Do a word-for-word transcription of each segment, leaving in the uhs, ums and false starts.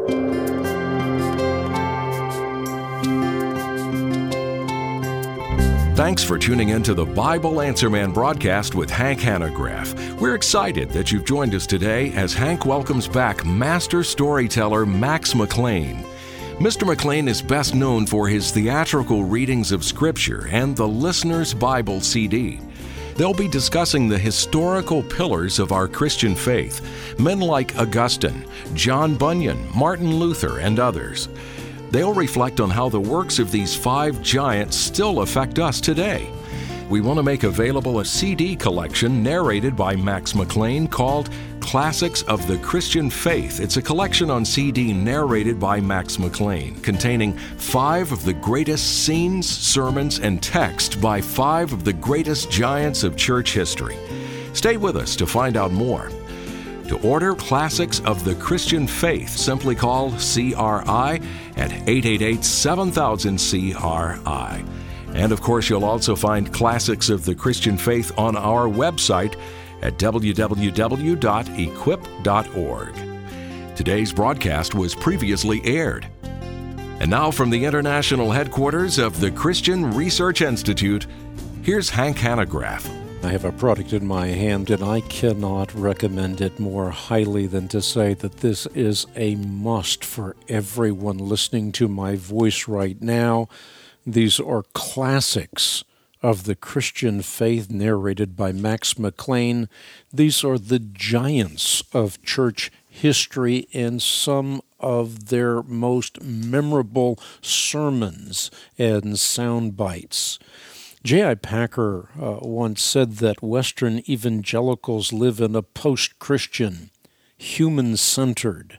Thanks for tuning in to the Bible Answer Man broadcast with Hank Hanegraaff. We're excited that you've joined us today as Hank welcomes back master storyteller Max McLean. Mister McLean is best known for his theatrical readings of Scripture and the Listener's Bible C D. They'll be discussing the historical pillars of our Christian faith, men like Augustine, John Bunyan, Martin Luther, and others. They'll reflect on how the works of these five giants still affect us today. We want to make available a C D collection narrated by Max McLean called Classics of the Christian Faith. It's a collection on C D narrated by Max McLean, containing five of the greatest scenes, sermons, and text by five of the greatest giants of church history. Stay with us to find out more. To order Classics of the Christian Faith, simply call C R I at eight eight eight, seven thousand, C R I. And of course, you'll also find Classics of the Christian Faith on our website at w w w dot equip dot org. Today's broadcast was previously aired. And now from the international headquarters of the Christian Research Institute, here's Hank Hanegraaff. I have a product in my hand, and I cannot recommend it more highly than to say that this is a must for everyone listening to my voice right now. These are classics of the Christian faith narrated by Max McLean. These are the giants of church history and some of their most memorable sermons and sound bites. J I. Packer uh, once said that Western evangelicals live in a post-Christian, human-centered,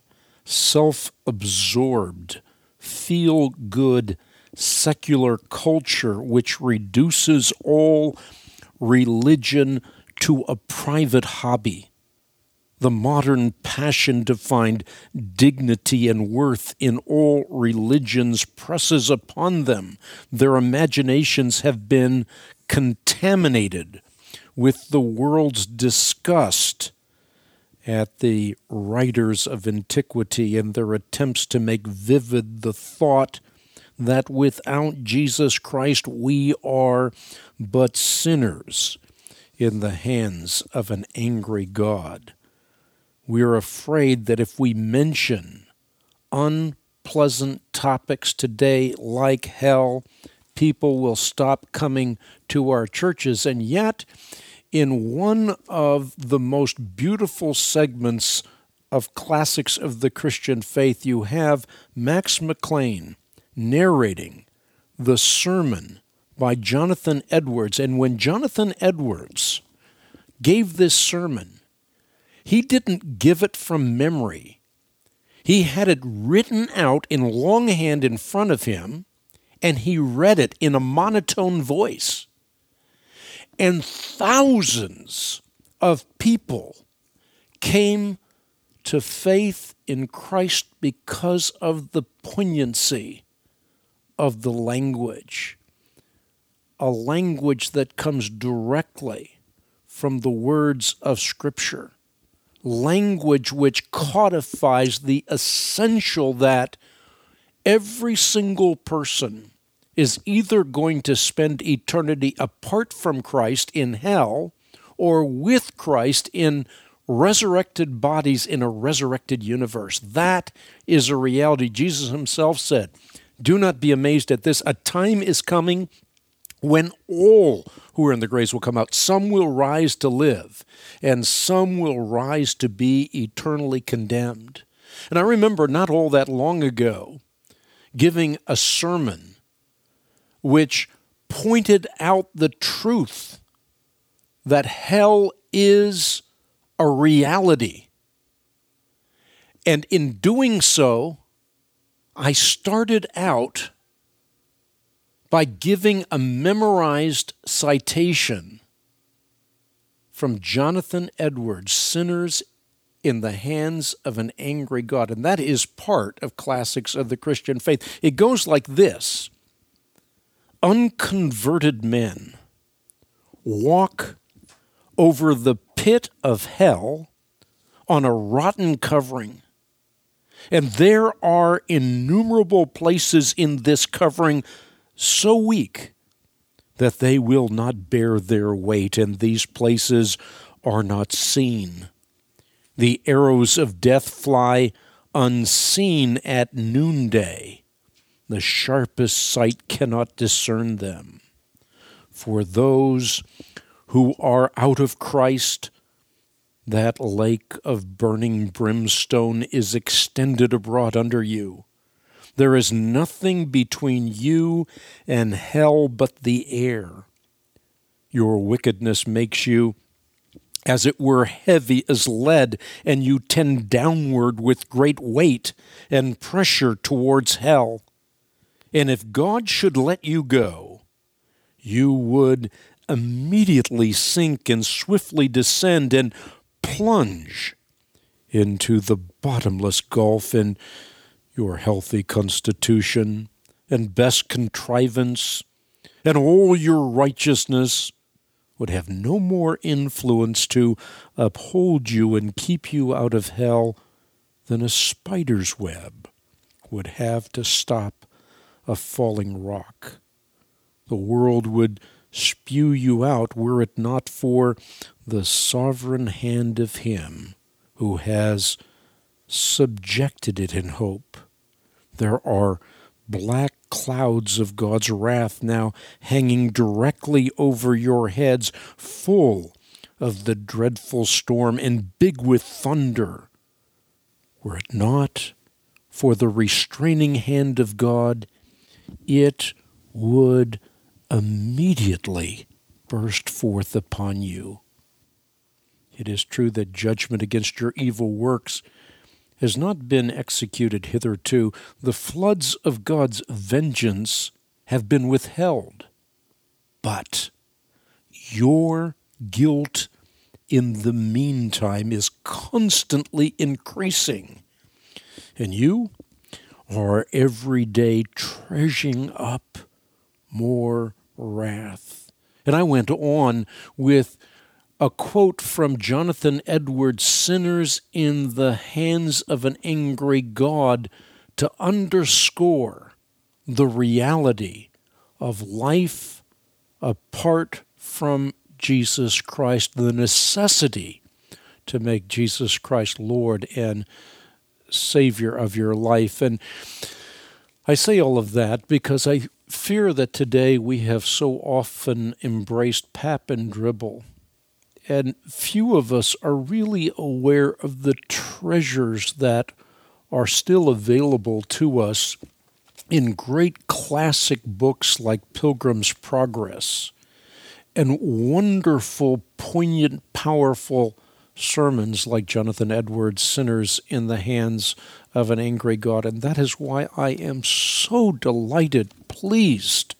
self-absorbed, feel-good, secular culture which reduces all religion to a private hobby. The modern passion to find dignity and worth in all religions presses upon them. Their imaginations have been contaminated with the world's disgust at the writers of antiquity and their attempts to make vivid the thought that without Jesus Christ we are but sinners in the hands of an angry God. We are afraid that if we mention unpleasant topics today like hell, people will stop coming to our churches. And yet, in one of the most beautiful segments of Classics of the Christian Faith, you have Max McLean narrating the sermon by Jonathan Edwards. And when Jonathan Edwards gave this sermon, he didn't give it from memory. He had it written out in longhand in front of him, and he read it in a monotone voice. And thousands of people came to faith in Christ because of the poignancy of the language, a language that comes directly from the words of Scripture. Language which codifies the essential that every single person is either going to spend eternity apart from Christ in hell or with Christ in resurrected bodies in a resurrected universe. That is a reality. Jesus himself said, "Do not be amazed at this. A time is coming when all who are in the graves will come out. Some will rise to live, and some will rise to be eternally condemned." And I remember not all that long ago giving a sermon which pointed out the truth that hell is a reality. And in doing so, I started out by giving a memorized citation from Jonathan Edwards, Sinners in the Hands of an Angry God. And that is part of Classics of the Christian Faith. It goes like this: unconverted men walk over the pit of hell on a rotten covering. And there are innumerable places in this covering so weak that they will not bear their weight, and these places are not seen. The arrows of death fly unseen at noonday. The sharpest sight cannot discern them. For those who are out of Christ, that lake of burning brimstone is extended abroad under you. There is nothing between you and hell but the air. Your wickedness makes you, as it were, heavy as lead, and you tend downward with great weight and pressure towards hell. And if God should let you go, you would immediately sink and swiftly descend and plunge into the bottomless gulf, and your healthy constitution and best contrivance and all your righteousness would have no more influence to uphold you and keep you out of hell than a spider's web would have to stop a falling rock. The world would spew you out were it not for the sovereign hand of Him who has subjected it in hope. There are black clouds of God's wrath now hanging directly over your heads, full of the dreadful storm and big with thunder. Were it not for the restraining hand of God, it would immediately burst forth upon you. It is true that judgment against your evil works has not been executed hitherto. The floods of God's vengeance have been withheld. But your guilt in the meantime is constantly increasing, and you are every day treasuring up more wrath. And I went on with a quote from Jonathan Edwards, "Sinners in the hands of an angry God," to underscore the reality of life apart from Jesus Christ, the necessity to make Jesus Christ Lord and Savior of your life. And I say all of that because I fear that today we have so often embraced pap and dribble, and few of us are really aware of the treasures that are still available to us in great classic books like Pilgrim's Progress and wonderful, poignant, powerful sermons like Jonathan Edwards' Sinners in the Hands of an Angry God. And that is why I am so delighted, pleased,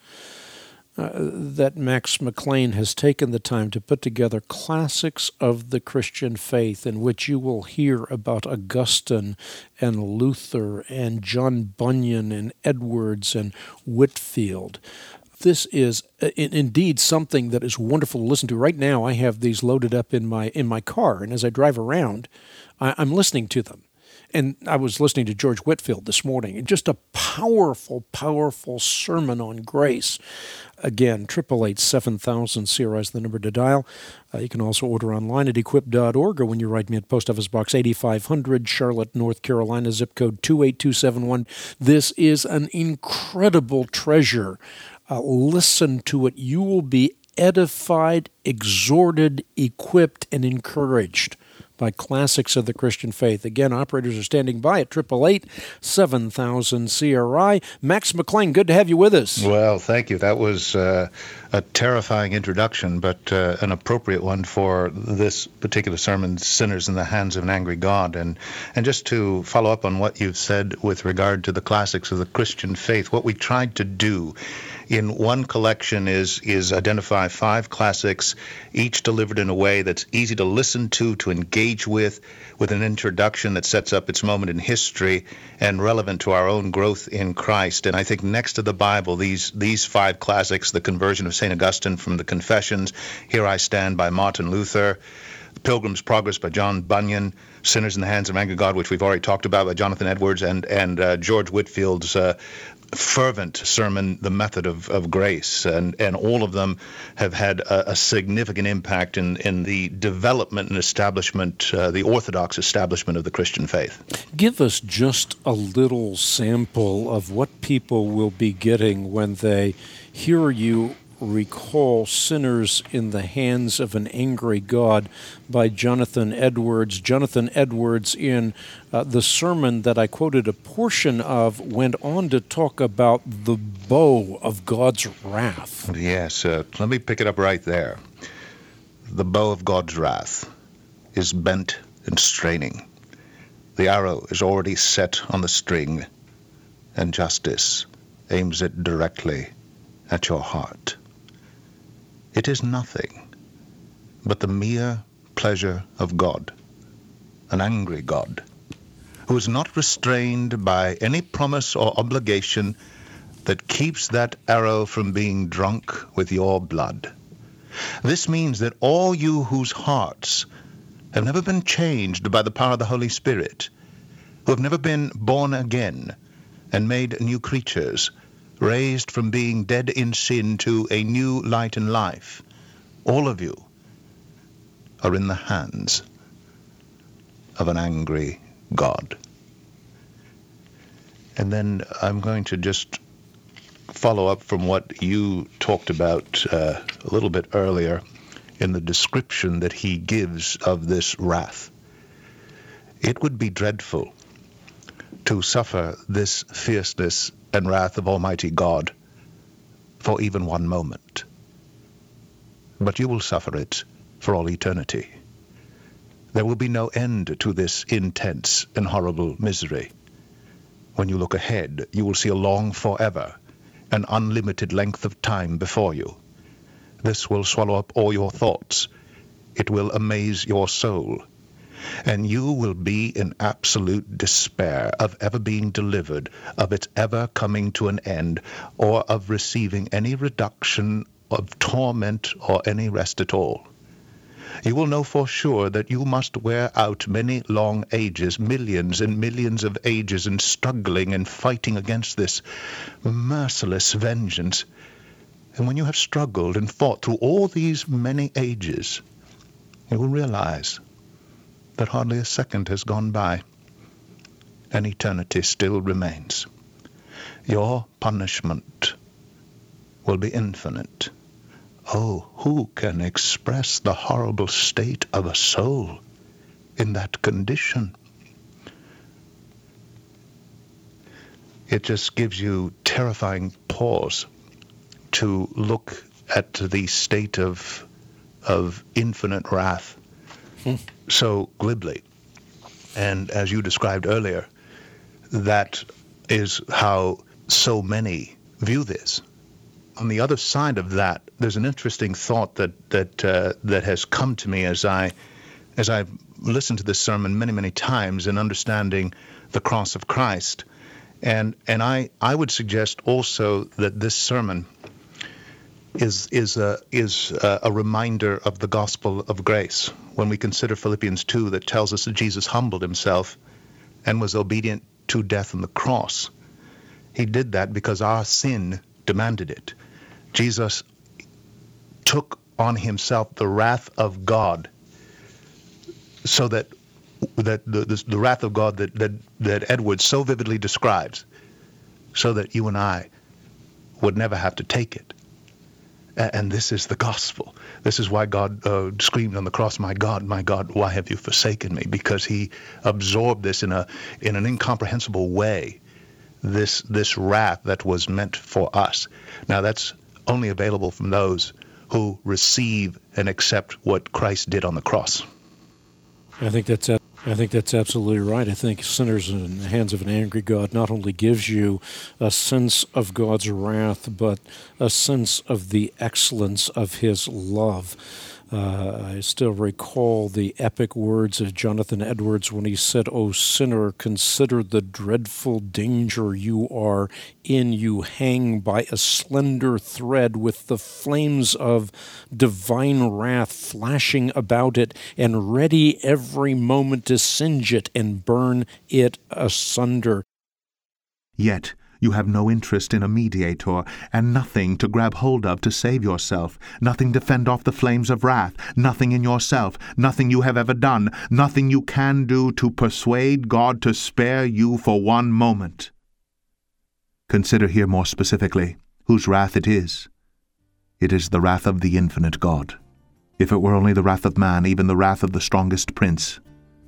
Uh, that Max McLean has taken the time to put together classics of the Christian faith, in which you will hear about Augustine and Luther and John Bunyan and Edwards and Whitefield. This is uh, in, indeed something that is wonderful to listen to. Right now, I have these loaded up in my in my car, and as I drive around, I, I'm listening to them. And I was listening to George Whitefield this morning, and just a powerful, powerful sermon on grace. Again, eight eight eight, seven thousand, C R I is the number to dial. Uh, you can also order online at equip dot org, or when you write me at Post Office Box eighty-five hundred, Charlotte, North Carolina, zip code two eight two seven one. This is an incredible treasure. Uh, listen to it. You will be edified, exhorted, equipped, and encouraged by classics of the Christian faith. Again, operators are standing by at eight eight eight, seven thousand, C R I. Max McLean, good to have you with us. Well, thank you. That was uh, a terrifying introduction, but uh, an appropriate one for this particular sermon, Sinners in the Hands of an Angry God. And, and just to follow up on what you've said with regard to the classics of the Christian faith, what we tried to do in one collection is is identify five classics, each delivered in a way that's easy to listen to, to engage with, with an introduction that sets up its moment in history and relevant to our own growth in Christ. And I think next to the Bible, these these five classics, the Conversion of Saint Augustine from the Confessions, Here I Stand by Martin Luther, Pilgrim's Progress by John Bunyan, Sinners in the Hands of Angry God, which we've already talked about, by Jonathan Edwards, and, and uh, George Whitfield's uh, fervent sermon, The Method of, of Grace. And, and all of them have had a, a significant impact in, in the development and establishment, uh, the orthodox establishment of the Christian faith. Give us just a little sample of what people will be getting when they hear you recall Sinners in the Hands of an Angry God by Jonathan Edwards. Jonathan Edwards, in uh, the sermon that I quoted a portion of, went on to talk about the bow of God's wrath. Yes, uh, let me pick it up right there. The bow of God's wrath is bent and straining. The arrow is already set on the string, and justice aims it directly at your heart. It is nothing but the mere pleasure of God, an angry God, who is not restrained by any promise or obligation that keeps that arrow from being drunk with your blood. This means that all you whose hearts have never been changed by the power of the Holy Spirit, who have never been born again and made new creatures, raised from being dead in sin to a new light in life, all of you are in the hands of an angry God. And then I'm going to just follow up from what you talked about uh, a little bit earlier in the description that he gives of this wrath. It would be dreadful to suffer this fierceness and wrath of Almighty God for even one moment. But you will suffer it for all eternity. There will be no end to this intense and horrible misery. When you look ahead, you will see a long forever, an unlimited length of time before you. This will swallow up all your thoughts. It will amaze your soul. And you will be in absolute despair of ever being delivered, of its ever coming to an end, or of receiving any reduction of torment or any rest at all. You will know for sure that you must wear out many long ages, millions and millions of ages, in struggling and fighting against this merciless vengeance. And when you have struggled and fought through all these many ages, you will realize that hardly a second has gone by, and eternity still remains. Your punishment will be infinite. Oh, who can express the horrible state of a soul in that condition? It just gives you terrifying pause to look at the state of of infinite wrath hmm. so glibly. And as you described earlier, that is how so many view this. On the other side of that, there's an interesting thought that that uh, that has come to me as I as I've listened to this sermon many, many times in understanding the cross of Christ. And and I, I would suggest also that this sermon is is a is a, a reminder of the gospel of grace. When we consider Philippians two, that tells us that Jesus humbled himself and was obedient to death on the cross. He did that because our sin demanded it. Jesus took on himself the wrath of God, so that that the, the, the wrath of God that, that, that Edwards so vividly describes, so that you and I would never have to take it. And this is the gospel. This is why God uh, screamed on the cross, "My God, my God, why have you forsaken me?" Because he absorbed this in a in an incomprehensible way, this this wrath that was meant for us. Now, that's only available from those who receive and accept what Christ did on the cross. I think that's a- I think that's absolutely right. I think Sinners in the Hands of an Angry God not only gives you a sense of God's wrath, but a sense of the excellence of his love. Uh, I still recall the epic words of Jonathan Edwards when he said, "O sinner, consider the dreadful danger you are in. You hang by a slender thread with the flames of divine wrath flashing about it and ready every moment to singe it and burn it asunder." Yet you have no interest in a mediator, and nothing to grab hold of to save yourself, nothing to fend off the flames of wrath, nothing in yourself, nothing you have ever done, nothing you can do to persuade God to spare you for one moment. Consider here more specifically whose wrath it is. It is the wrath of the infinite God. If it were only the wrath of man, even the wrath of the strongest prince,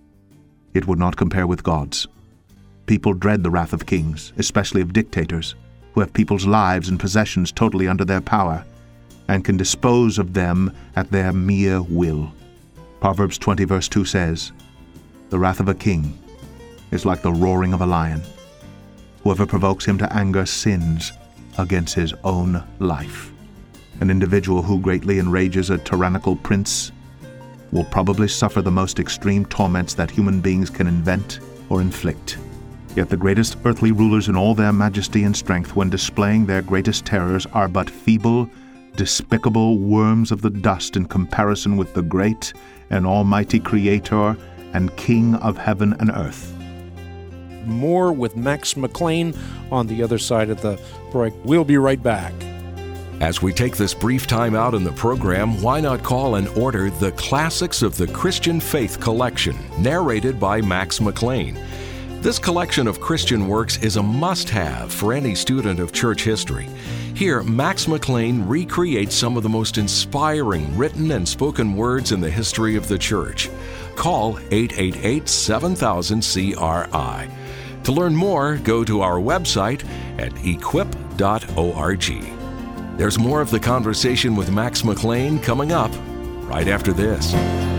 it would not compare with God's. People dread the wrath of kings, especially of dictators, who have people's lives and possessions totally under their power, and can dispose of them at their mere will. Proverbs twenty verse two says, "The wrath of a king is like the roaring of a lion. Whoever provokes him to anger sins against his own life." An individual who greatly enrages a tyrannical prince will probably suffer the most extreme torments that human beings can invent or inflict. Yet the greatest earthly rulers in all their majesty and strength, when displaying their greatest terrors, are but feeble, despicable worms of the dust in comparison with the great and almighty Creator and King of heaven and earth. More with Max McLean on the other side of the break. We'll be right back. As we take this brief time out in the program, why not call and order the Classics of the Christian Faith collection, narrated by Max McLean. This collection of Christian works is a must-have for any student of church history. Here, Max McLean recreates some of the most inspiring written and spoken words in the history of the church. Call eight eight eight, seven thousand, C R I. To learn more, go to our website at equip dot org. There's more of the conversation with Max McLean coming up right after this.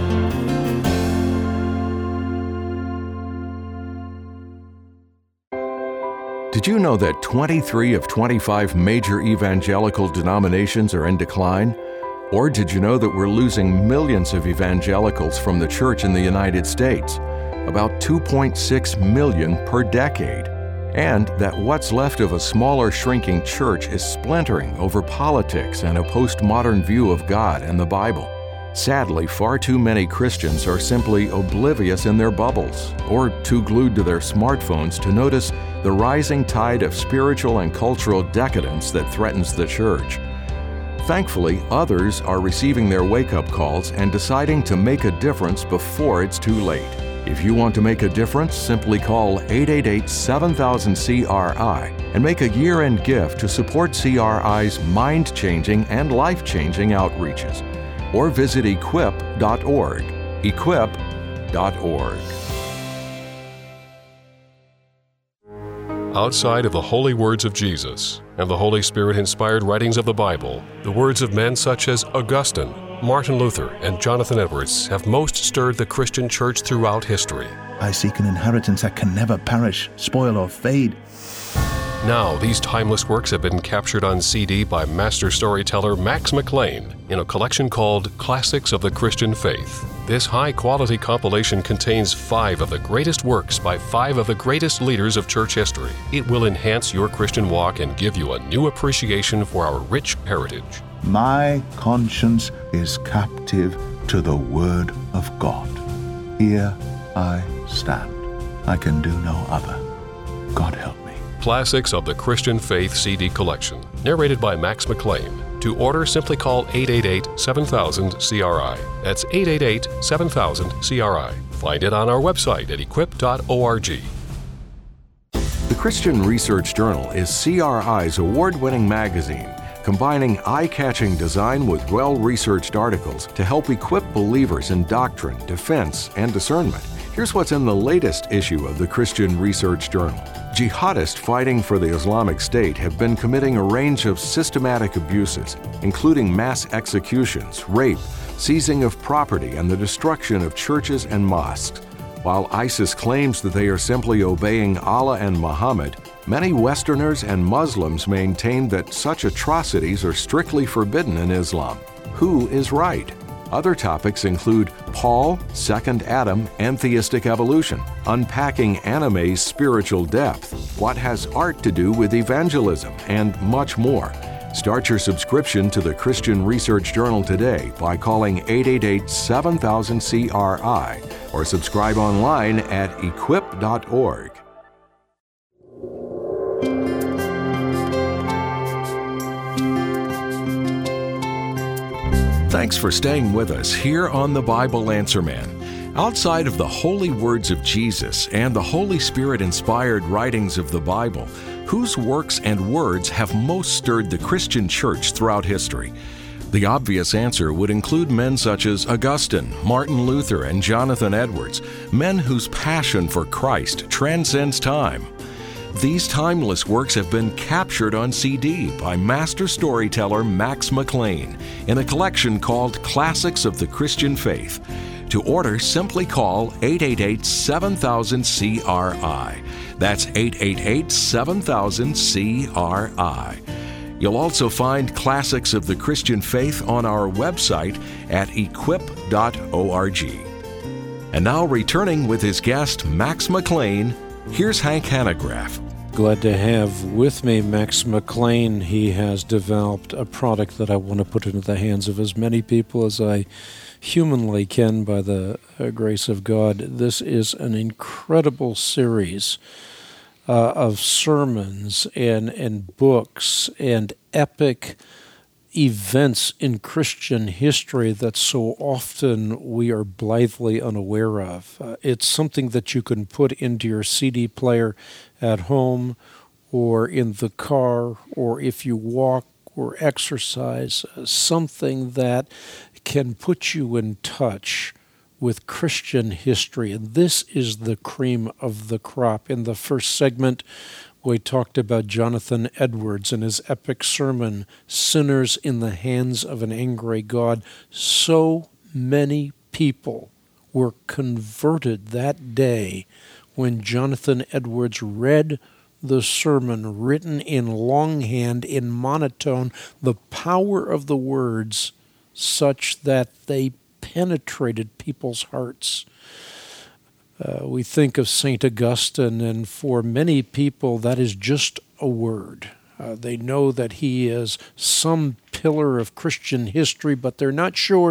Did you know that twenty-three of twenty-five major evangelical denominations are in decline? Or did you know that we're losing millions of evangelicals from the church in the United States? About two point six million per decade. And that what's left of a smaller, shrinking church is splintering over politics and a postmodern view of God and the Bible. Sadly, far too many Christians are simply oblivious in their bubbles, or too glued to their smartphones to notice the rising tide of spiritual and cultural decadence that threatens the church. Thankfully, others are receiving their wake-up calls and deciding to make a difference before it's too late. If you want to make a difference, simply call eight eight eight, seven thousand, C R I and make a year-end gift to support C R I's mind-changing and life-changing outreaches. Or visit equip dot org. equip dot org. Outside of the holy words of Jesus and the Holy Spirit-inspired writings of the Bible, the words of men such as Augustine, Martin Luther, and Jonathan Edwards have most stirred the Christian church throughout history. I seek an inheritance that can never perish, spoil, or fade. Now, these timeless works have been captured on C D by master storyteller Max McLean in a collection called Classics of the Christian Faith. This high-quality compilation contains five of the greatest works by five of the greatest leaders of church history. It will enhance your Christian walk and give you a new appreciation for our rich heritage. My conscience is captive to the Word of God. Here I stand. I can do no other. God help me. Classics of the Christian Faith C D collection, narrated by Max McLean. To order, simply call eight eight eight, seven thousand, C R I. That's eight eight eight, seven thousand, C R I. Find it on our website at equip dot org. The Christian Research Journal is C R I's award-winning magazine, combining eye-catching design with well-researched articles to help equip believers in doctrine, defense, and discernment. Here's what's in the latest issue of the Christian Research Journal. Jihadists fighting for the Islamic State have been committing a range of systematic abuses, including mass executions, rape, seizing of property, and the destruction of churches and mosques. While ISIS claims that they are simply obeying Allah and Muhammad, many Westerners and Muslims maintain that such atrocities are strictly forbidden in Islam. Who is right? Other topics include Paul, Second Adam, and theistic evolution, unpacking anime's spiritual depth, what has art to do with evangelism, and much more. Start your subscription to the Christian Research Journal today by calling eight eight eight, seven thousand, C R I or subscribe online at equip dot org. Thanks for staying with us here on the Bible Answer Man. Outside of the holy words of Jesus and the Holy Spirit-inspired writings of the Bible, whose works and words have most stirred the Christian church throughout history? The obvious answer would include men such as Augustine, Martin Luther, and Jonathan Edwards, men whose passion for Christ transcends time. These timeless works have been captured on C D by master storyteller Max McLean in a collection called Classics of the Christian Faith. To order, simply call eight eight eight, seven thousand, C R I. That's eight eight eight, seven thousand, C R I. You'll also find Classics of the Christian Faith on our website at equip dot org. And now, returning with his guest, Max McLean, here's Hank Hanegraaff. Glad to have with me Max McLean. He has developed a product that I want to put into the hands of as many people as I humanly can by the uh, grace of God. This is an incredible series uh, of sermons and, and books and epic events in Christian history that so often we are blithely unaware of. Uh, it's something that you can put into your C D player at home or in the car, or if you walk or exercise, uh, something that can put you in touch with Christian history. And this is the cream of the crop. In the first segment, we talked about Jonathan Edwards and his epic sermon, Sinners in the Hands of an Angry God. So many people were converted that day when Jonathan Edwards read the sermon written in longhand, in monotone, the power of the words such that they penetrated people's hearts. Uh, we think of Saint Augustine, and for many people that is just a word. Uh, they know that he is some pillar of Christian history, but they're not sure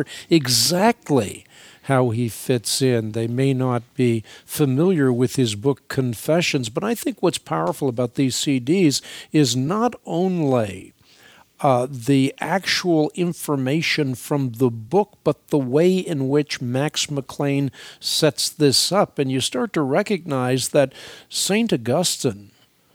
exactly how he fits in. They may not be familiar with his book Confessions, but I think what's powerful about these C Ds is not only Uh, the actual information from the book, but the way in which Max McLean sets this up. And you start to recognize that Saint Augustine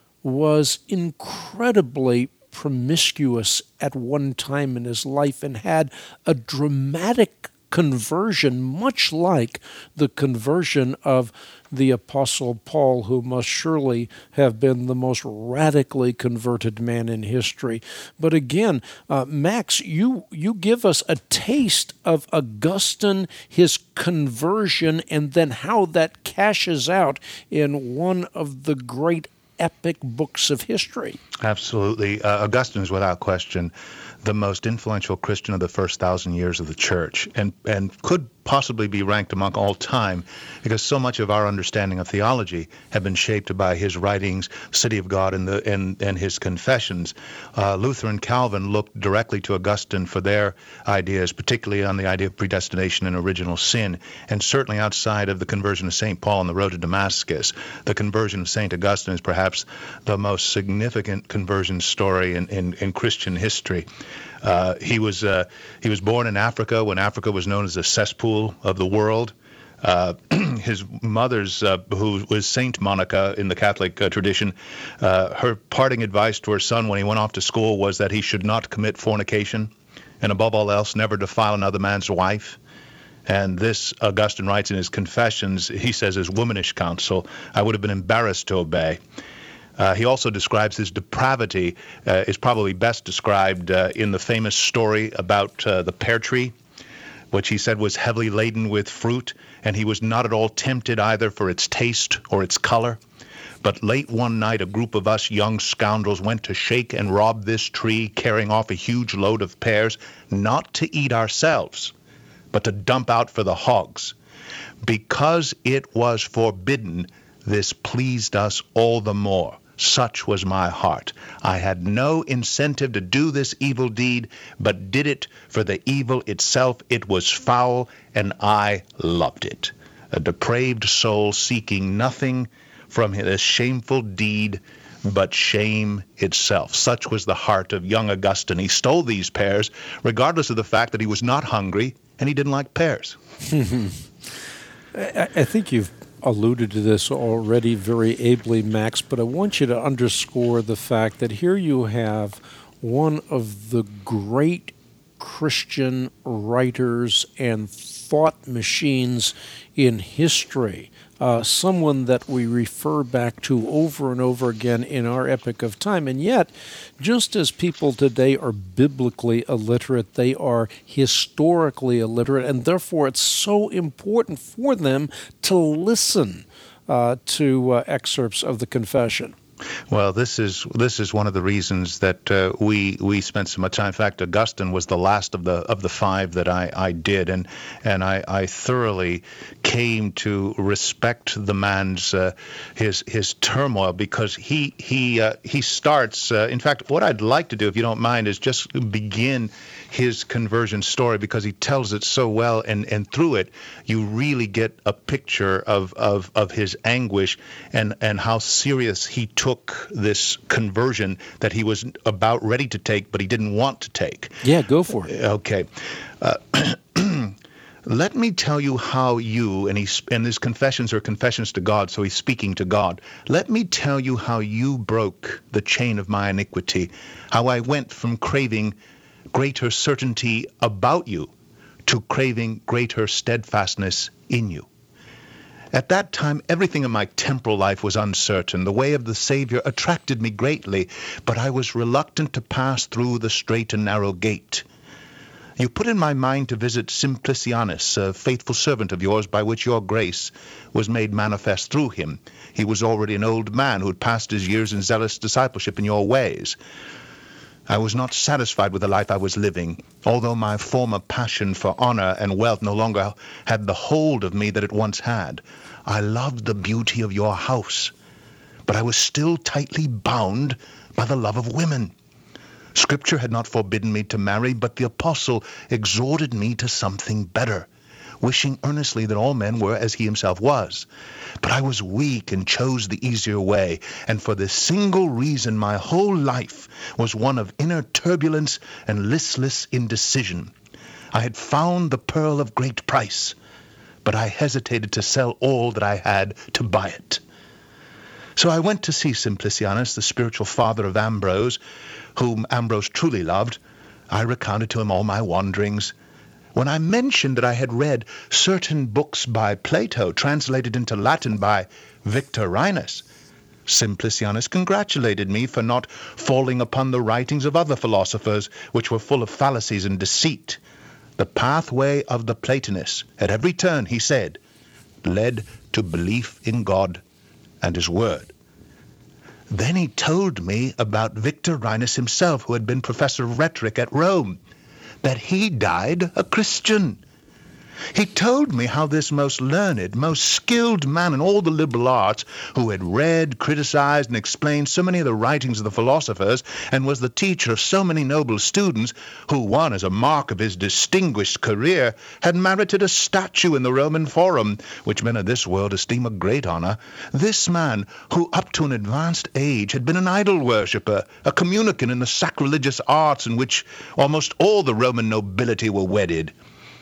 was incredibly promiscuous at one time in his life and had a dramatic conversion, much like the conversion of the Apostle Paul, who must surely have been the most radically converted man in history. But again, uh, Max, you, you give us a taste of Augustine, his conversion, and then how that cashes out in one of the great epic books of history. Absolutely. Uh, Augustine is without question the most influential Christian of the first thousand years of the church, and, and could possibly be ranked among all time, because so much of our understanding of theology have been shaped by his writings, City of God, and the and, and his confessions. Uh, Luther and Calvin looked directly to Augustine for their ideas, particularly on the idea of predestination and original sin, and certainly outside of the conversion of Saint Paul on the road to Damascus. The conversion of Saint Augustine is perhaps the most significant conversion story in, in, in Christian history. Uh, he was uh, he was born in Africa when Africa was known as the cesspool of the world. Uh, his mother's, uh, who was Saint Monica in the Catholic uh, tradition, uh, her parting advice to her son when he went off to school was that he should not commit fornication, and above all else, never defile another man's wife. And this, Augustine writes in his Confessions, he says, is womanish counsel. I would have been embarrassed to obey. Uh, he also describes his depravity, uh, is probably best described uh, in the famous story about uh, the pear tree, which he said was heavily laden with fruit, and he was not at all tempted either for its taste or its color. But late one night, a group of us young scoundrels went to shake and rob this tree, carrying off a huge load of pears, not to eat ourselves, but to dump out for the hogs. Because it was forbidden, this pleased us all the more. Such was my heart. I had no incentive to do this evil deed, but did it for the evil itself. It was foul, and I loved it. A depraved soul seeking nothing from this shameful deed but shame itself. Such was the heart of young Augustine. He stole these pears, regardless of the fact that he was not hungry and he didn't like pears. I, I think you've alluded to this already very ably, Max, but I want you to underscore the fact that here you have one of the great Christian writers and thought machines in history, uh, someone that we refer back to over and over again in our epoch of time. And yet, just as people today are biblically illiterate, they are historically illiterate, and therefore it's so important for them to listen uh, to uh, excerpts of the Confession. Well, this is this is one of the reasons that uh, we we spent so much time. In fact, Augustine was the last of the of the five that I, I did, and and I, I thoroughly came to respect the man's uh, his his turmoil, because he he uh, he starts. Uh, in fact, what I'd like to do, if you don't mind, is just begin his conversion story, because he tells it so well, and, and through it you really get a picture of, of, of his anguish and, and how serious he took this conversion that he was about ready to take, but he didn't want to take. Yeah, go for it. Okay. Uh, let me tell you how you, and, he's, and his confessions are confessions to God, so he's speaking to God. Let me tell you how you broke the chain of my iniquity, how I went from craving greater certainty about you to craving greater steadfastness in you. At that time, everything in my temporal life was uncertain. The way of the Savior attracted me greatly, but I was reluctant to pass through the straight and narrow gate. You put in my mind to visit Simplicianus, a faithful servant of yours, by which your grace was made manifest through him. He was already an old man who had passed his years in zealous discipleship in your ways. I was not satisfied with the life I was living, although my former passion for honor and wealth no longer had the hold of me that it once had. I loved the beauty of your house, but I was still tightly bound by the love of women. Scripture had not forbidden me to marry, but the apostle exhorted me to something better, wishing earnestly that all men were as he himself was. But I was weak and chose the easier way, and for this single reason my whole life was one of inner turbulence and listless indecision. I had found the pearl of great price, but I hesitated to sell all that I had to buy it. So I went to see Simplicianus, the spiritual father of Ambrose, whom Ambrose truly loved. I recounted to him all my wanderings. When I mentioned that I had read certain books by Plato, translated into Latin by Victorinus, Simplicianus congratulated me for not falling upon the writings of other philosophers, which were full of fallacies and deceit. The pathway of the Platonists, at every turn, he said, led to belief in God and his word. Then he told me about Victorinus himself, who had been professor of rhetoric at Rome, that he died a Christian. He told me how this most learned, most skilled man in all the liberal arts, who had read, criticized, and explained so many of the writings of the philosophers, and was the teacher of so many noble students, who won as a mark of his distinguished career, had merited a statue in the Roman Forum, which men of this world esteem a great honor. This man, who up to an advanced age had been an idol worshipper, a communicant in the sacrilegious arts in which almost all the Roman nobility were wedded,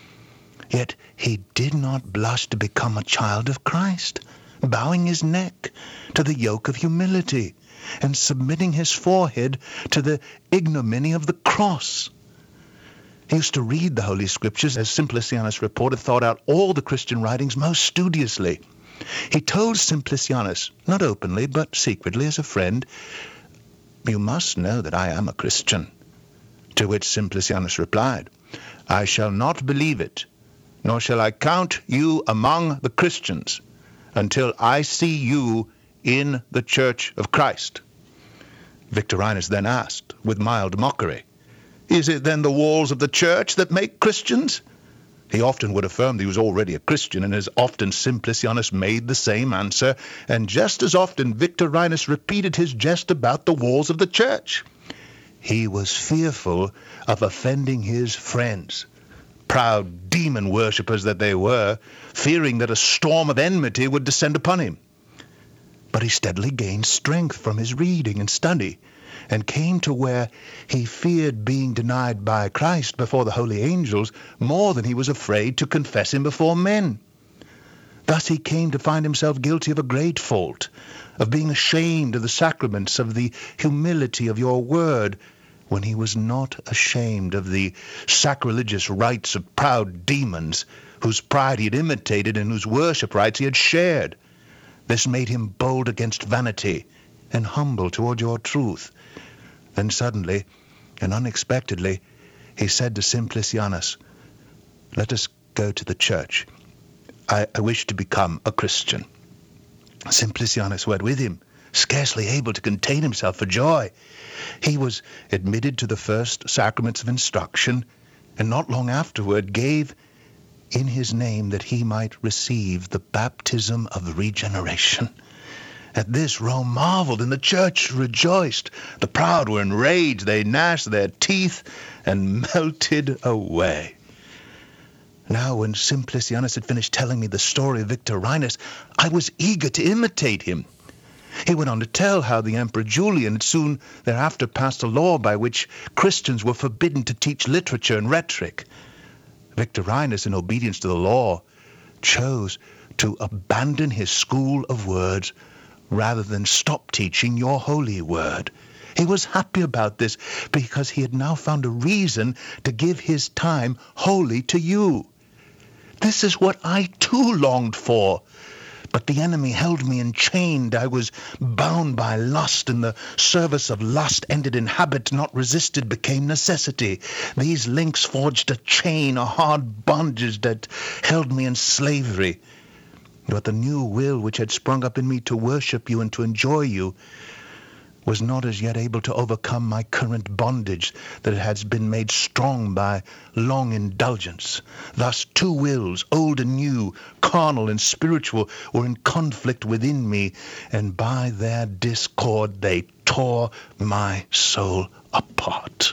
yet he did not blush to become a child of Christ, bowing his neck to the yoke of humility and submitting his forehead to the ignominy of the cross. He used to read the Holy Scriptures, as Simplicianus reported, thought out all the Christian writings most studiously. He told Simplicianus, not openly but secretly as a friend, "You must know that I am a Christian." To which Simplicianus replied, "I shall not believe it, nor shall I count you among the Christians until I see you in the Church of Christ." Victorinus then asked, with mild mockery, "Is it then the walls of the church that make Christians?" He often would affirm that he was already a Christian, and as often Simplicianus made the same answer, and just as often Victorinus repeated his jest about the walls of the church. He was fearful of offending his friends, proud demon worshippers that they were, fearing that a storm of enmity would descend upon him. But he steadily gained strength from his reading and study, and came to where he feared being denied by Christ before the holy angels more than he was afraid to confess him before men. Thus he came to find himself guilty of a great fault, of being ashamed of the sacraments, of the humility of your word, when he was not ashamed of the sacrilegious rites of proud demons whose pride he had imitated and whose worship rites he had shared. This made him bold against vanity and humble toward your truth. Then suddenly and unexpectedly he said to Simplicianus, "Let us go to the church. I, I wish to become a Christian." Simplicianus went with him, scarcely able to contain himself for joy. He was admitted to the first sacraments of instruction, and not long afterward gave in his name that he might receive the baptism of regeneration. At this Rome marveled, and the church rejoiced. The proud were enraged. They gnashed their teeth and melted away. Now, when Simplicianus had finished telling me the story of Victorinus, I was eager to imitate him. He went on to tell how the Emperor Julian had soon thereafter passed a law by which Christians were forbidden to teach literature and rhetoric. Victorinus, in obedience to the law, chose to abandon his school of words rather than stop teaching your holy word. He was happy about this because he had now found a reason to give his time wholly to you. This is what I too longed for. But the enemy held me enchained. I was bound by lust, and the service of lust ended in habit not resisted became necessity. These links forged a chain, a hard bondage that held me in slavery. But the new will which had sprung up in me to worship you and to enjoy you was not as yet able to overcome my current bondage that has been made strong by long indulgence. Thus two wills, old and new, carnal and spiritual, were in conflict within me, and by their discord they tore my soul apart.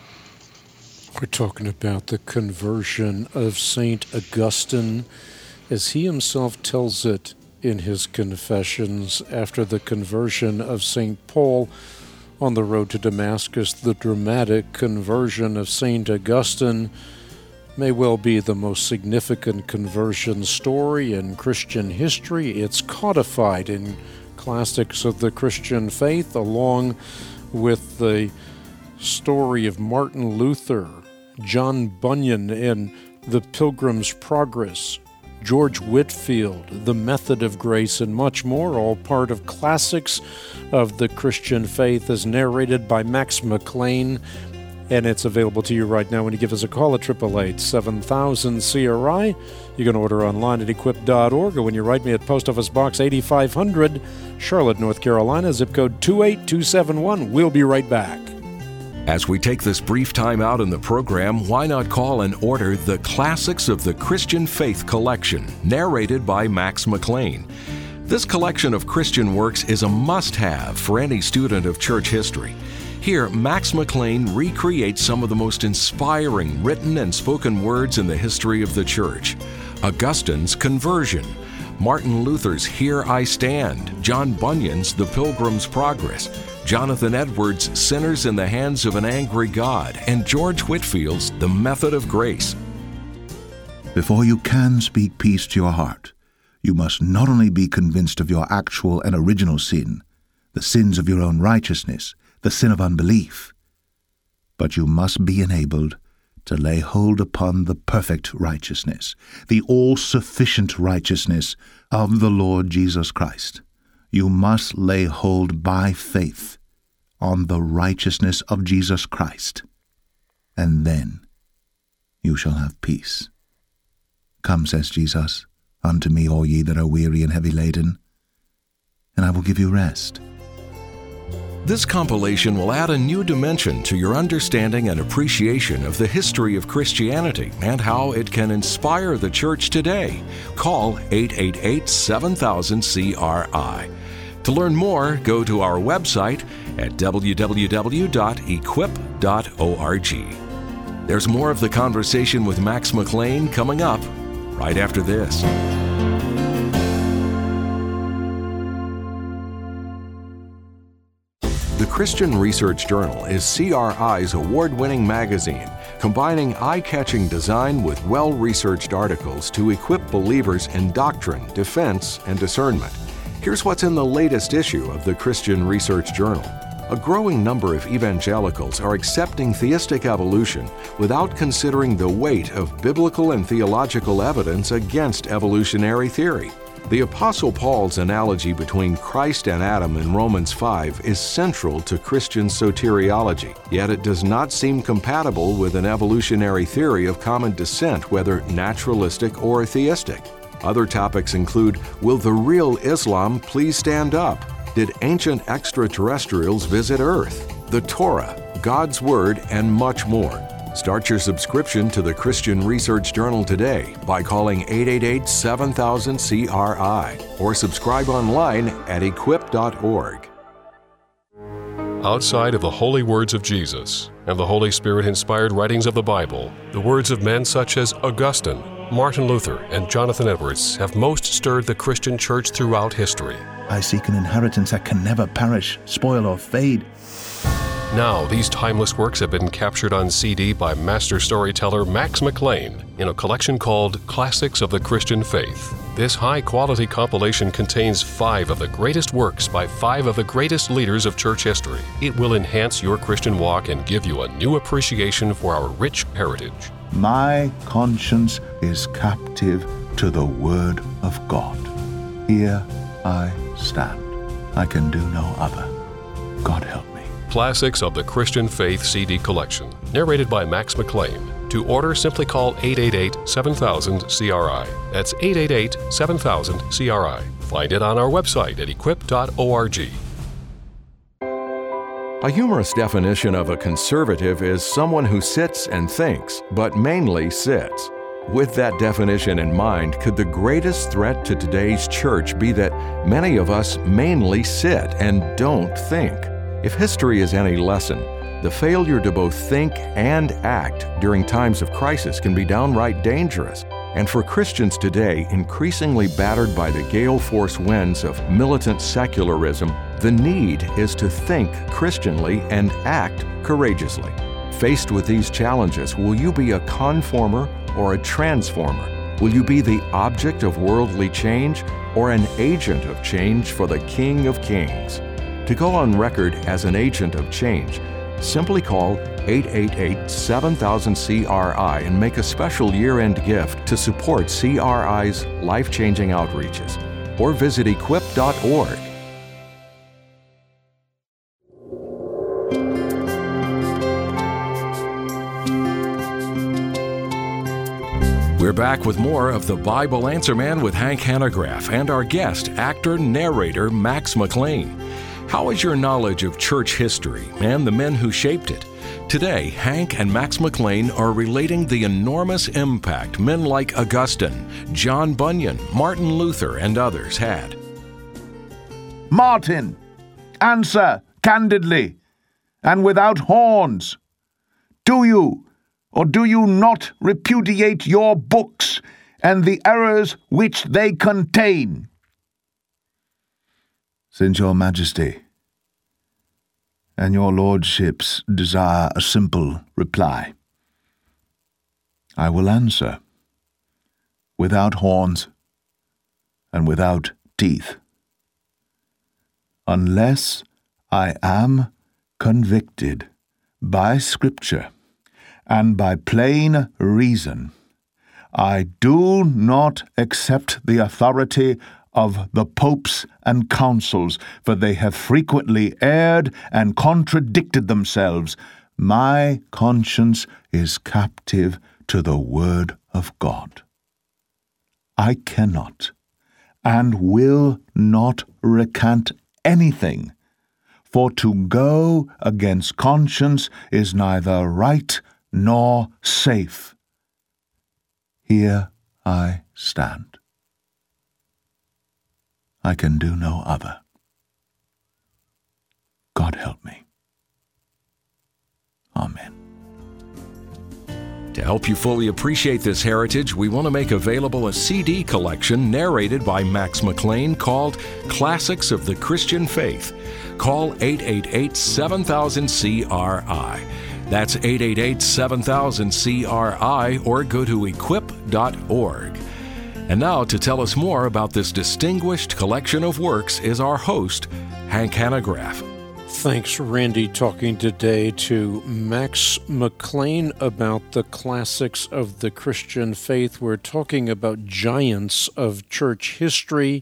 We're talking about the conversion of Saint Augustine, as he himself tells it in his Confessions after the conversion of Saint Paul on the road to Damascus. The dramatic conversion of Saint Augustine may well be the most significant conversion story in Christian history. It's codified in classics of the Christian faith, along with the story of Martin Luther, John Bunyan in The Pilgrim's Progress, George Whitefield, The Method of Grace, and much more, all part of classics of the Christian faith, as narrated by Max McLean. And it's available to you right now when you give us a call at eight eight eight, seven thousand, C R I. You can order online at equip dot org, or when you write me at Post Office Box eighty-five hundred, Charlotte, North Carolina, zip code two eight two seven one. We'll be right back. As we take this brief time out in the program, why not call and order the Classics of the Christian Faith collection, narrated by Max McLean. This collection of Christian works is a must-have for any student of church history. Here, Max McLean recreates some of the most inspiring written and spoken words in the history of the church. Augustine's conversion, Martin Luther's Here I Stand, John Bunyan's The Pilgrim's Progress, Jonathan Edwards' Sinners in the Hands of an Angry God, and George Whitefield's The Method of Grace. Before you can speak peace to your heart, you must not only be convinced of your actual and original sin, the sins of your own righteousness, the sin of unbelief, but you must be enabled to lay hold upon the perfect righteousness, the all-sufficient righteousness of the Lord Jesus Christ. You must lay hold by faith on the righteousness of Jesus Christ, and then you shall have peace. Come, says Jesus, unto me, all ye that are weary and heavy laden, and I will give you rest. This compilation will add a new dimension to your understanding and appreciation of the history of Christianity and how it can inspire the church today. Call eight eight eight, seven thousand, C R I. To learn more, go to our website at w w w dot equip dot org. There's more of the conversation with Max McLean coming up right after this. The Christian Research Journal is C R I's award-winning magazine, combining eye-catching design with well-researched articles to equip believers in doctrine, defense, and discernment. Here's what's in the latest issue of the Christian Research Journal. A growing number of evangelicals are accepting theistic evolution without considering the weight of biblical and theological evidence against evolutionary theory. The Apostle Paul's analogy between Christ and Adam in Romans five is central to Christian soteriology, yet it does not seem compatible with an evolutionary theory of common descent, whether naturalistic or theistic. Other topics include, will the real Islam please stand up? Did ancient extraterrestrials visit Earth? The Torah, God's Word, and much more. Start your subscription to the Christian Research Journal today by calling eight eight eight, seven thousand, C R I or subscribe online at equip dot org. Outside of the holy words of Jesus and the Holy Spirit-inspired writings of the Bible, the words of men such as Augustine, Martin Luther, and Jonathan Edwards have most stirred the Christian church throughout history. I seek an inheritance that can never perish, spoil, or fade. Now, these timeless works have been captured on C D by master storyteller Max McLean in a collection called Classics of the Christian Faith. This high-quality compilation contains five of the greatest works by five of the greatest leaders of church history. It will enhance your Christian walk and give you a new appreciation for our rich heritage. My conscience is captive to the Word of God. Here I stand. I can do no other. God help me. Classics of the Christian Faith C D collection, narrated by Max McLean. To order, simply call eight eight eight, seven thousand, C R I. That's eight eight eight, seven thousand, C R I. Find it on our website at equip dot org. A humorous definition of a conservative is someone who sits and thinks, but mainly sits. With that definition in mind, could the greatest threat to today's church be that many of us mainly sit and don't think? If history is any lesson, the failure to both think and act during times of crisis can be downright dangerous. And for Christians today, increasingly battered by the gale force winds of militant secularism, the need is to think Christianly and act courageously. Faced with these challenges, will you be a conformer or a transformer? Will you be the object of worldly change or an agent of change for the King of Kings? To go on record as an agent of change, simply call eight eight eight, seven thousand, C R I and make a special year-end gift to support C R I's life-changing outreaches. Or visit equip dot org. We're back with more of the Bible Answer Man with Hank Hanegraaff and our guest, actor, narrator, Max McLean. How is your knowledge of church history and the men who shaped it? Today, Hank and Max McLean are relating the enormous impact men like Augustine, John Bunyan, Martin Luther, and others had. Martin, answer candidly and without horns. Do you or do you not repudiate your books and the errors which they contain? Since your majesty and your lordships desire a simple reply, I will answer, without horns and without teeth. Unless I am convicted by Scripture and by plain reason, I do not accept the authority of the popes and councils, for they have frequently erred and contradicted themselves. My conscience is captive to the Word of God. I cannot and will not recant anything For to go against conscience is neither right nor safe. Here I stand. I can do no other. God help me. Amen. To help you fully appreciate this heritage, we want to make available a C D collection narrated by Max McLean called Classics of the Christian Faith. Call eight eight eight, seven thousand, C R I. That's eight eight eight, seven thousand, C R I, or go to equip dot org. And now, to tell us more about this distinguished collection of works is our host, Hank Hanegraaff. Thanks, Randy, talking today to Max McLean about the classics of the Christian faith. We're talking about giants of church history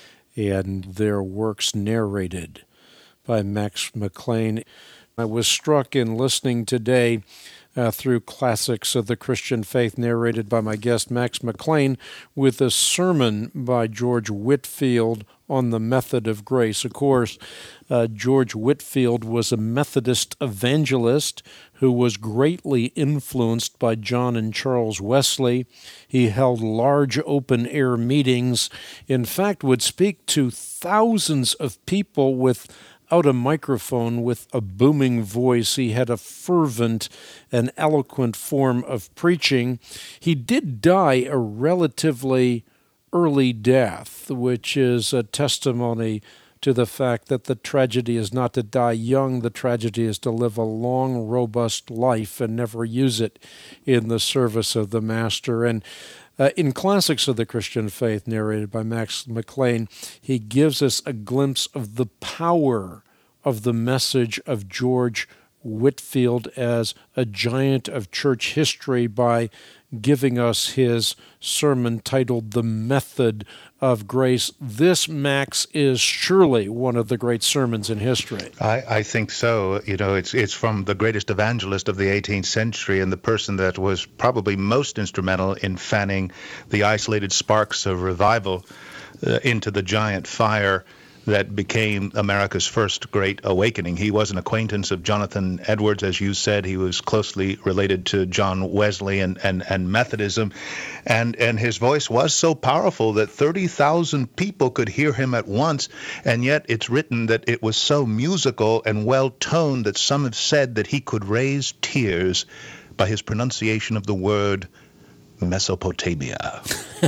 and their works narrated by Max McLean. I was struck in listening today uh, through Classics of the Christian Faith narrated by my guest Max McLean with a sermon by George Whitefield on the method of grace. Of course, uh, George Whitefield was a Methodist evangelist who was greatly influenced by John and Charles Wesley. He held large open-air meetings, in fact, would speak to thousands of people without a microphone with a booming voice. He had a fervent and eloquent form of preaching. He did die a relatively early death, which is a testimony to the fact that the tragedy is not to die young. The tragedy is to live a long, robust life and never use it in the service of the Master. And uh, in Classics of the Christian Faith, narrated by Max McLean, he gives us a glimpse of the power of the message of George Whitefield as a giant of church history by giving us his sermon titled The Method of Grace. This, Max, is surely one of the great sermons in history. I, I think so. You know, it's it's from the greatest evangelist of the eighteenth century and the person that was probably most instrumental in fanning the isolated sparks of revival uh, into the giant fire that became America's first great awakening. He was an acquaintance of Jonathan Edwards, as you said. He was closely related to John Wesley and, and, and Methodism. And, and his voice was so powerful that thirty thousand people could hear him at once. And yet it's written that it was so musical and well-toned that some have said that he could raise tears by his pronunciation of the word Mesopotamia.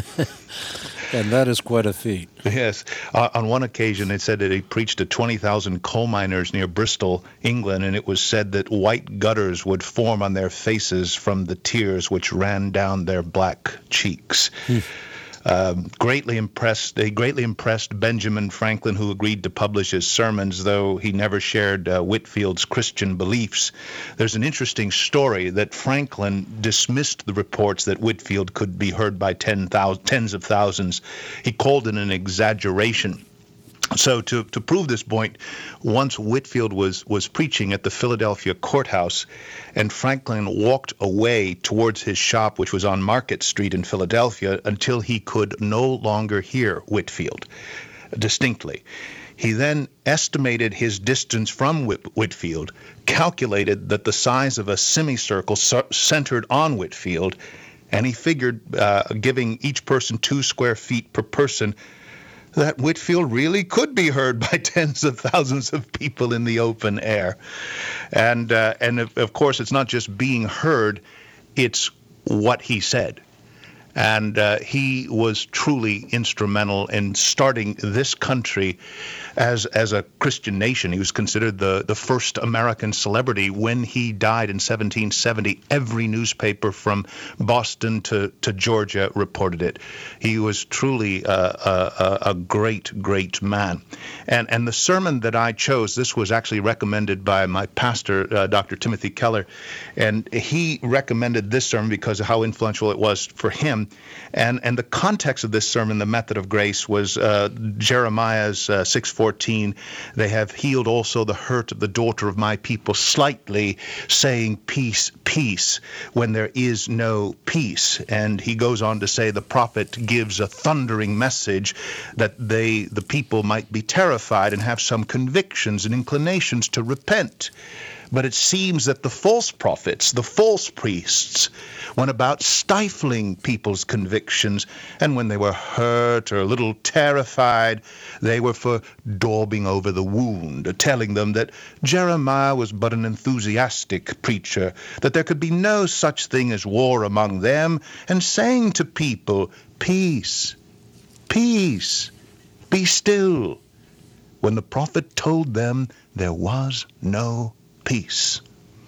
And that is quite a feat. Yes. Uh, on one occasion, it said that he preached to twenty thousand coal miners near Bristol, England, and it was said that white gutters would form on their faces from the tears which ran down their black cheeks. Hmm. Um, greatly impressed, he greatly impressed Benjamin Franklin, who agreed to publish his sermons, though he never shared uh, Whitefield's Christian beliefs. There's an interesting story that Franklin dismissed the reports that Whitefield could be heard by ten thousand, tens of thousands. He called it an exaggeration. So to, to prove this point, once Whitefield was, was preaching at the Philadelphia courthouse, and Franklin walked away towards his shop, which was on Market Street in Philadelphia, until he could no longer hear Whitefield distinctly. He then estimated his distance from Whit- Whitefield, calculated that the size of a semicircle c- centered on Whitefield, and he figured, uh, giving each person two square feet per person, that Whitefield really could be heard by tens of thousands of people in the open air. And, uh, and of, of course, it's not just being heard, it's what he said. And uh, he was truly instrumental in starting this country as as a Christian nation. He was considered the, the first American celebrity. When he died in seventeen seventy, every newspaper from Boston to, to Georgia reported it. He was truly a, a, a great, great man. And, and the sermon that I chose, this was actually recommended by my pastor, uh, Doctor Timothy Keller, and he recommended this sermon because of how influential it was for him. And and the context of this sermon, The Method of Grace, was uh, Jeremiah's uh, six fourteen, they have healed also the hurt of the daughter of my people slightly, saying peace, peace, when there is no peace. And he goes on to say the prophet gives a thundering message that they, the people, might be terrified and have some convictions and inclinations to repent. But it seems that the false prophets, the false priests, went about stifling people's convictions, and when they were hurt or a little terrified, they were for daubing over the wound, telling them that Jeremiah was but an enthusiastic preacher, that there could be no such thing as war among them, and saying to people, peace, peace, be still, when the prophet told them there was no peace.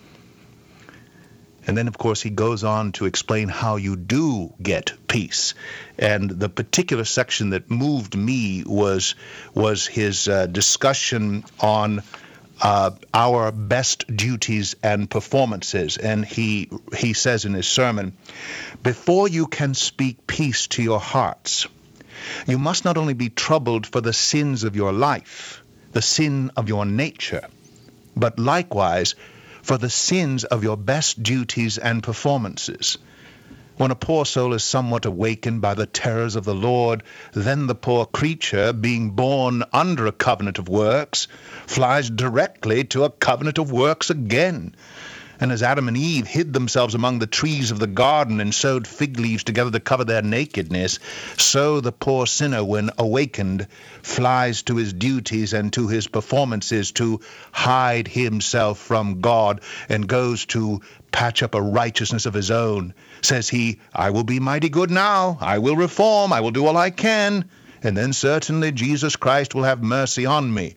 And then, of course, he goes on to explain how you do get peace. And the particular section that moved me was was his uh, discussion on uh, our best duties and performances. And he he says in his sermon, before you can speak peace to your hearts, you must not only be troubled for the sins of your life, the sin of your nature, but likewise for the sins of your best duties and performances. When a poor soul is somewhat awakened by the terrors of the Lord, then the poor creature, being born under a covenant of works, flies directly to a covenant of works again. And as Adam and Eve hid themselves among the trees of the garden and sewed fig leaves together to cover their nakedness, so the poor sinner, when awakened, flies to his duties and to his performances to hide himself from God, and goes to patch up a righteousness of his own. Says he, I will be mighty good now, I will reform, I will do all I can, and then certainly Jesus Christ will have mercy on me.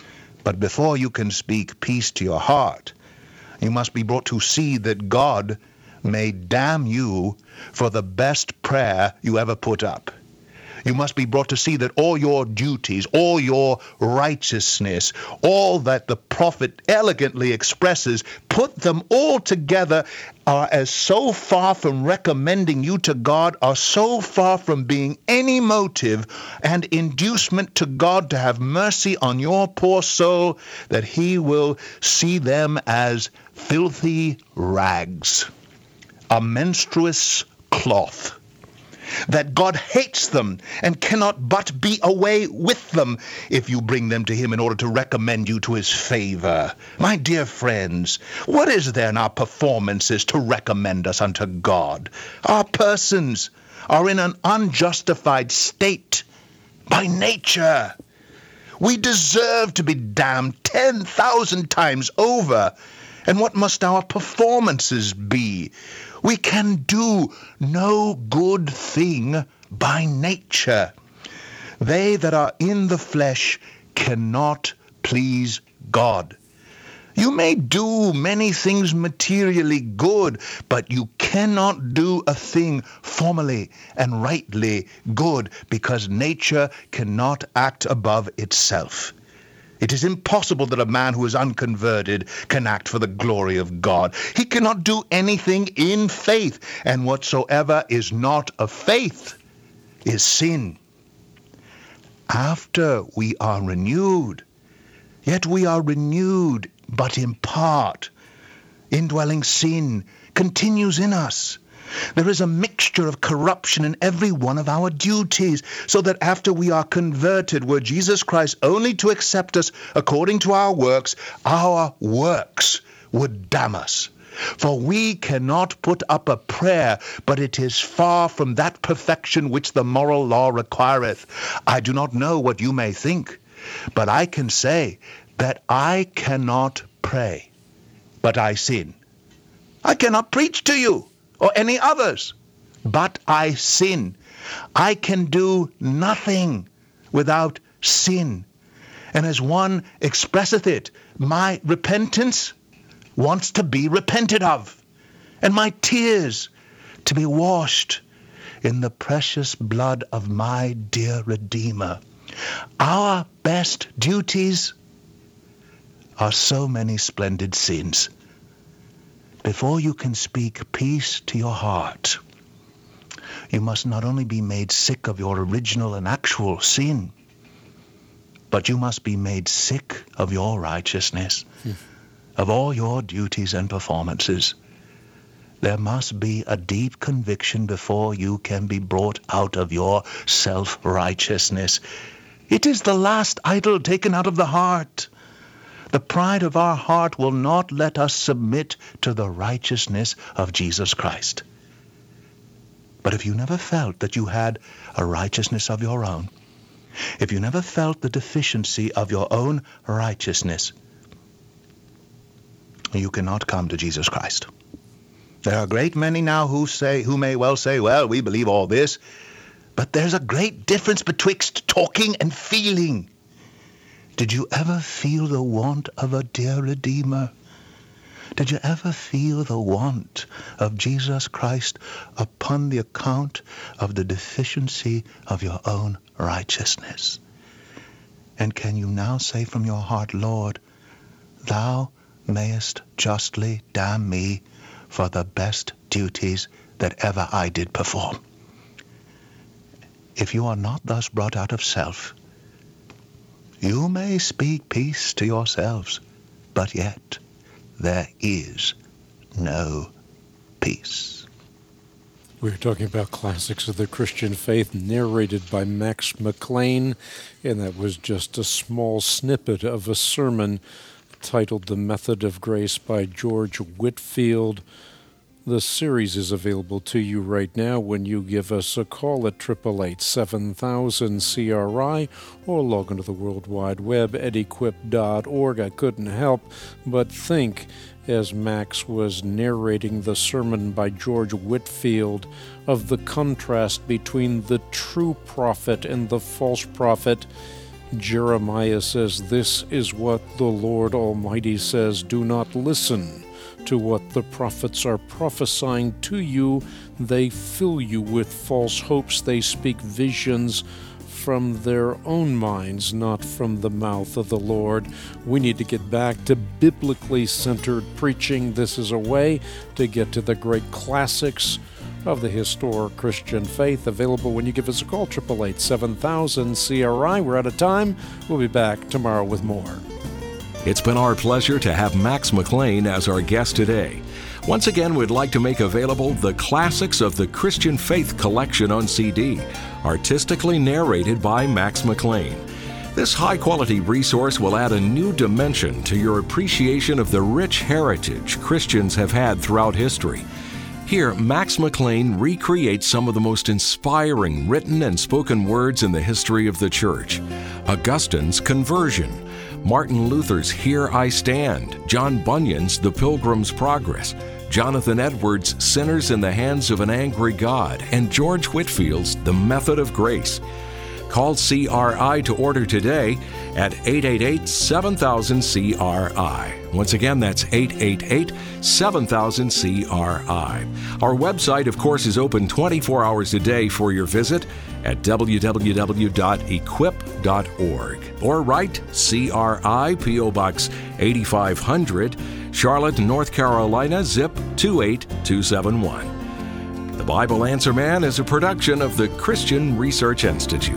But before you can speak peace to your heart, you must be brought to see that God may damn you for the best prayer you ever put up. You must be brought to see that all your duties, all your righteousness, all that the prophet elegantly expresses, put them all together, are as so far from recommending you to God, are so far from being any motive and inducement to God to have mercy on your poor soul, that he will see them as filthy rags, a menstruous cloth, that God hates them and cannot but be away with them if you bring them to him in order to recommend you to his favor. My dear friends, what is there in our performances to recommend us unto God? Our persons are in an unjustified state by nature. We deserve to be damned ten thousand times over. And what must our performances be? We can do no good thing by nature. They that are in the flesh cannot please God. You may do many things materially good, but you cannot do a thing formally and rightly good, because nature cannot act above itself. It is impossible that a man who is unconverted can act for the glory of God. He cannot do anything in faith, and whatsoever is not of faith is sin. After we are renewed, yet we are renewed but in part. Indwelling sin continues in us. There is a mixture of corruption in every one of our duties, so that after we are converted, were Jesus Christ only to accept us according to our works, our works would damn us. For we cannot put up a prayer, but it is far from that perfection which the moral law requireth. I do not know what you may think, but I can say that I cannot pray, but I sin. I cannot preach to you or any others, but I sin. I can do nothing without sin. And as one expresseth it, my repentance wants to be repented of, and my tears to be washed in the precious blood of my dear Redeemer. Our best duties are so many splendid sins. Before you can speak peace to your heart, you must not only be made sick of your original and actual sin, but you must be made sick of your righteousness, hmm. of all your duties and performances. There must be a deep conviction before you can be brought out of your self-righteousness. It is the last idol taken out of the heart. The pride of our heart will not let us submit to the righteousness of Jesus Christ. But if you never felt that you had a righteousness of your own, if you never felt the deficiency of your own righteousness, you cannot come to Jesus Christ. There are a great many now who say, who may well say, well, we believe all this, but there's a great difference betwixt talking and feeling. Did you ever feel the want of a dear Redeemer? Did you ever feel the want of Jesus Christ upon the account of the deficiency of your own righteousness? And can you now say from your heart, Lord, thou mayest justly damn me for the best duties that ever I did perform? If you are not thus brought out of self, you may speak peace to yourselves, but yet there is no peace. We're talking about Classics of the Christian Faith, narrated by Max McLean, and that was just a small snippet of a sermon titled The Method of Grace by George Whitefield. The series is available to you right now when you give us a call at eight eight eight, seven thousand C R I or log into the World Wide Web at equip dot org. I couldn't help but think, as Max was narrating the sermon by George Whitefield, of the contrast between the true prophet and the false prophet. Jeremiah says, "This is what the Lord Almighty says, do not listen to what the prophets are prophesying to you. They fill you with false hopes. They speak visions from their own minds, not from the mouth of the Lord." We need to get back to biblically centered preaching. This is a way to get to the great classics of the historic Christian faith, available when you give us a call, eight eight eight, seven thousand C R I. We're out of time. We'll be back tomorrow with more. It's been our pleasure to have Max McLean as our guest today. Once again, we'd like to make available the Classics of the Christian Faith collection on C D, artistically narrated by Max McLean. This high-quality resource will add a new dimension to your appreciation of the rich heritage Christians have had throughout history. Here, Max McLean recreates some of the most inspiring written and spoken words in the history of the Church. Augustine's conversion, Martin Luther's Here I Stand, John Bunyan's The Pilgrim's Progress, Jonathan Edwards' Sinners in the Hands of an Angry God, and George Whitefield's The Method of Grace. Call C R I to order today at eight eight eight, seven thousand C R I. Once again, that's eight eight eight, seven thousand C R I. Our website, of course, is open twenty-four hours a day for your visit at w w w dot equip dot org. Or write C R I, P O Box eighty-five hundred, Charlotte, North Carolina, zip two eight two seven one. The Bible Answer Man is a production of the Christian Research Institute.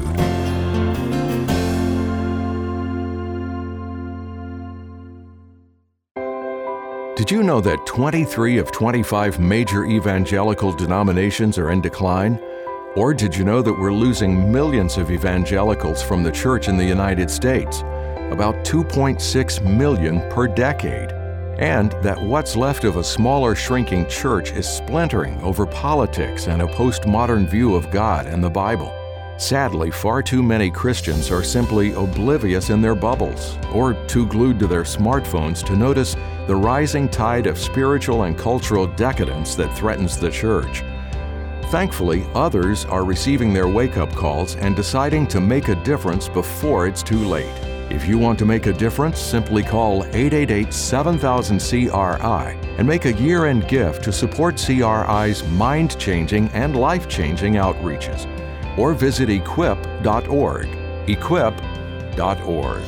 Did you know that twenty-three of twenty-five major evangelical denominations are in decline? Or did you know that we're losing millions of evangelicals from the church in the United States? About two point six million per decade. And that what's left of a smaller, shrinking church is splintering over politics and a postmodern view of God and the Bible. Sadly, far too many Christians are simply oblivious in their bubbles, or too glued to their smartphones to notice the rising tide of spiritual and cultural decadence that threatens the church. Thankfully, others are receiving their wake-up calls and deciding to make a difference before it's too late. If you want to make a difference, simply call eight eight eight, seven thousand C R I and make a year-end gift to support C R I's mind-changing and life-changing outreaches. Or visit equip dot org. equip dot org.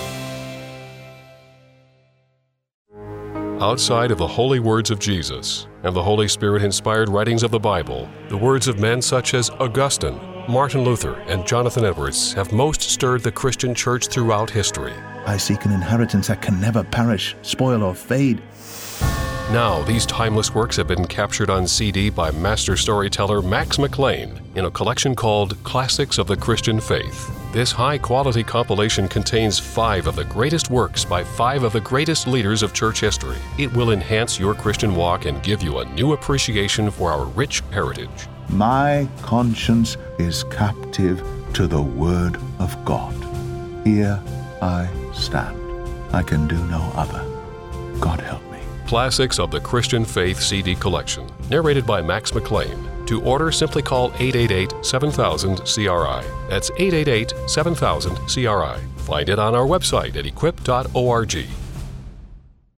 Outside of the holy words of Jesus and the Holy Spirit-inspired writings of the Bible, the words of men such as Augustine, Martin Luther and Jonathan Edwards have most stirred the Christian church throughout history. I seek an inheritance that can never perish, spoil, or fade. Now, these timeless works have been captured on C D by master storyteller Max McLean in a collection called Classics of the Christian Faith. This high-quality compilation contains five of the greatest works by five of the greatest leaders of church history. It will enhance your Christian walk and give you a new appreciation for our rich heritage. My conscience is captive to the Word of God. Here I stand. I can do no other. God help me. Classics of the Christian Faith C D collection, narrated by Max McLean. To order, simply call eight eight eight, seven thousand, C R I. That's eight eight eight, seven thousand, C R I. Find it on our website at equip dot org.